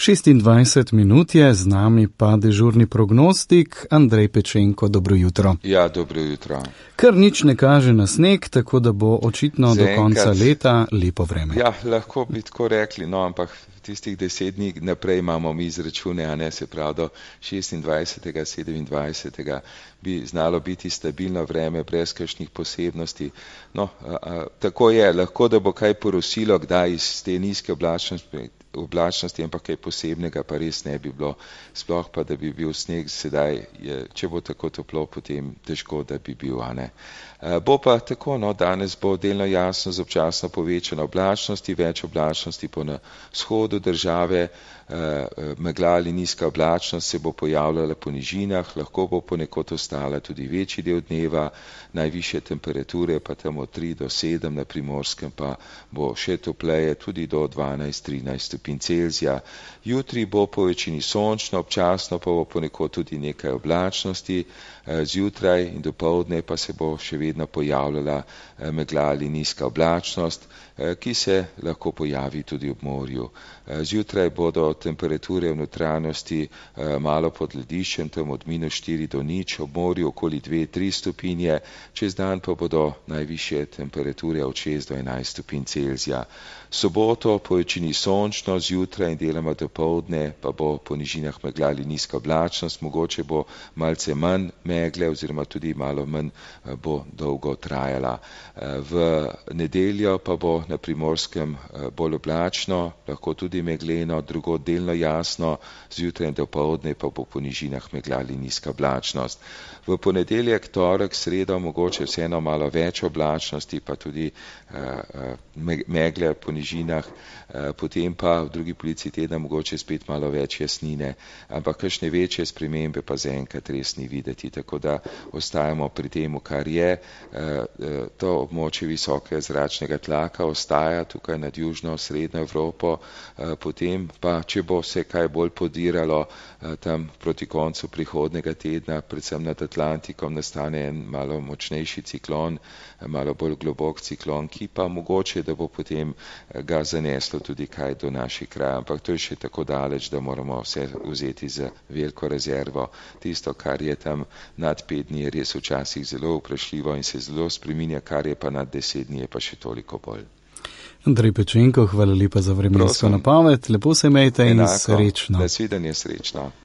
26 minut je, z nami pa dežurni prognostik Andrej Pečenko. Dobro jutro. Ja, dobro jutro. Kar nič ne kaže na sneg, tako da bo očitno do konca leta lepo vreme. Ja, lahko bi tako rekli, no, ampak tistih 10 dni naprej imamo mi izračune, a ne, se pravi do 26. 27. bi znalo biti stabilno vreme brez kakšnih posebnosti. No, tako je, lahko da bo kaj porosilo, kdaj iz te nizke oblačnosti, ampak kaj posebnega pa res ne bi bilo. Sploh pa, da bi bil sneg sedaj, če bo tako toplo, potem težko, da bi bil, a ne. Bo pa tako, no, danes bo delno jasno z občasno povečano oblačnosti, več oblačnosti po vzhodu države, megla ali nizka oblačnost se bo pojavljala po nižinah, lahko bo ponekod ostala tudi večji del dneva, najvišje temperature pa tam od 3 do 7, na Primorskem pa bo še topleje, tudi do 12-13 stopinj Celzija. Jutri bo po večini sončno, občasno pa bo ponekod tudi nekaj oblačnosti, zjutraj in dopoldne pa se bo še vedno pojavljala megla ali nizka oblačnost, ki se lahko pojavi tudi ob morju. Zjutraj bodo temperature v notranjosti malo pod lediščem, tam od -4 do 0, ob morju okoli 2-3 stopinje, čez dan pa bodo najvišje temperature od 6 do 11 stopinj Celzija. Soboto po večini sončno, zjutraj in deloma dopoldne pa bo po nižinah megla ali nizka oblačnost, mogoče bo malce manj megle oziroma tudi malo manj bo dolgo trajala. V nedeljo pa bo na Primorskem bolj oblačno, lahko tudi megleno, drugod delno jasno, zjutraj in dopoldne pa bo po nižinah megla ali nizka oblačnost. V ponedeljek, torek, sredo mogoče vseeno malo več oblačnosti, pa tudi megle po nižinah, potem pa v drugi polovici tedna mogoče spet malo več jasnine, ampak kakšne večje spremembe pa zaenkrat res ni videti, tako da ostajamo pri temu, kar je. To območje visokega zračnega tlaka ostaja tukaj nad južno, srednjo Evropo, potem pa, če bo se kaj bolj podiralo tam proti koncu prihodnega tedna, predvsem nad Atlantikom nastane en malo močnejši ciklon, malo bolj globok ciklon, ki pa mogoče, da bo potem ga zaneslo tudi kaj do naših krajev, ampak to je še tako daleč, da moramo vse vzeti za veliko rezervo. Tisto, kar je tam nad 5 dni, je res včasih zelo vprašljivo in se zelo spreminja, kar je pa nad 10 dni, je pa še toliko bolj. Andrej Pečenko, hvala lepa za vremensko napoved, lepo se imejte in srečno. Nasvidenje, srečno.